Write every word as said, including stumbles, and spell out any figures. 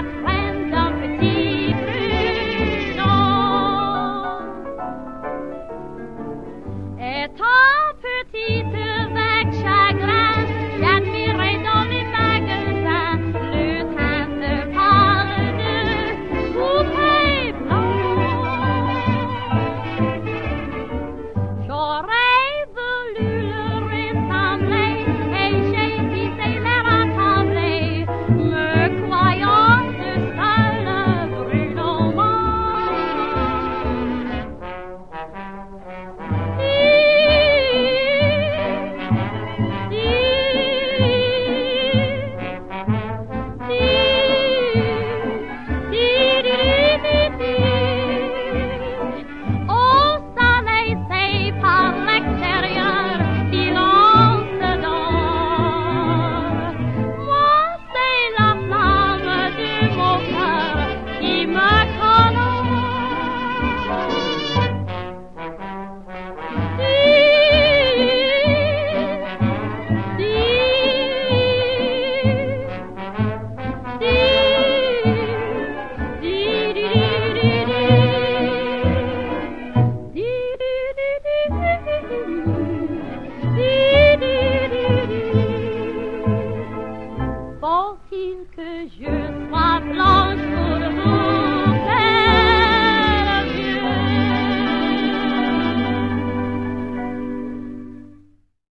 traîne d'un petit prud'homme. Étant petite avec chagrin, j'admirais dans les magasins le teint de parle de poupée blanche. J'aurais voulu le ressembler et j'ai visé l'air accablé, me croyant de seul Bruno Mars. Au soleil, c'est par l'extérieur qu'il en se donne. Moi, c'est la flamme de mon cœur qui me Faut-il que je sois blanc?